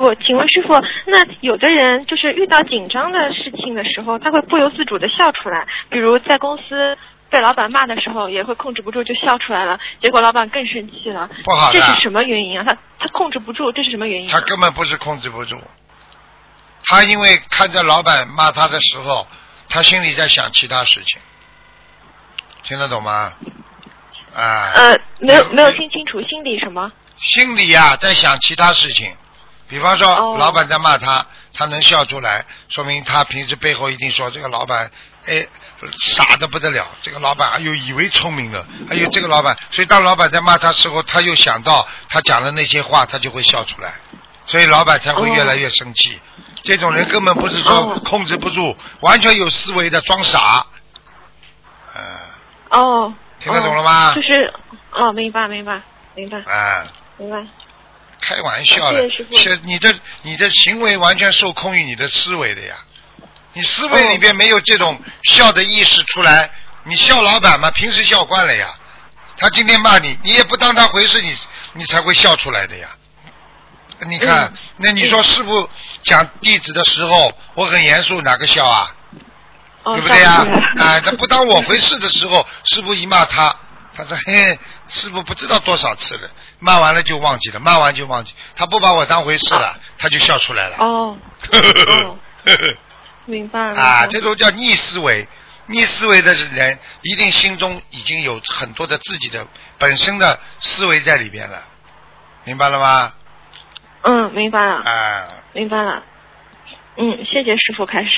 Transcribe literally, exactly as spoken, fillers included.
傅，请问师傅，那有的人就是遇到紧张的事情的时候，他会不由自主的笑出来，比如在公司被老板骂的时候，也会控制不住就笑出来了，结果老板更生气了。 不好的。 这是什么原因啊？他他控制不住，这是什么原因、啊？ 他根本不是控制不住，他因为看着老板骂他的时候，他心里在想其他事情，听得懂吗？啊。 呃，没有没有听清楚，心里什么？ 心里呀、啊、在想其他事情，比方说、oh. 老板在骂他，他能笑出来，说明他平时背后一定说这个老板哎傻得不得了，这个老板哎呦以为聪明了，哎呦这个老板，所以当老板在骂他时候，他又想到他讲的那些话，他就会笑出来，所以老板才会越来越生气。Oh. 这种人根本不是说控制不住， oh. 完全有思维的装傻。嗯、呃。 哦。Oh. 听得懂了吗？ Oh. 就是哦，明白明白明白。 啊。 明白。 开玩笑的，是你的你的行为完全受控于你的思维的呀。你思维里边没有这种笑的意识出来，你笑老板嘛，平时笑惯了呀。他今天骂你，你也不当他回事，你你才会笑出来的呀。你看，嗯、那你说师傅讲弟子的时候，我很严肃，哪个笑啊？ 哦、 对不对呀？啊，他不当我回事的时候，师傅一骂他。他说：“嘿，师傅不知道多少次了，骂完了就忘记了，骂完就忘记，他不把我当回事了，啊、他就笑出来了。” 哦，哦明白了。 啊，这种叫逆思维，逆思维的人一定心中已经有很多的自己的本身的思维在里边了，明白了吗？ 嗯，明白了。 啊， 明白了。嗯，谢谢师傅开始。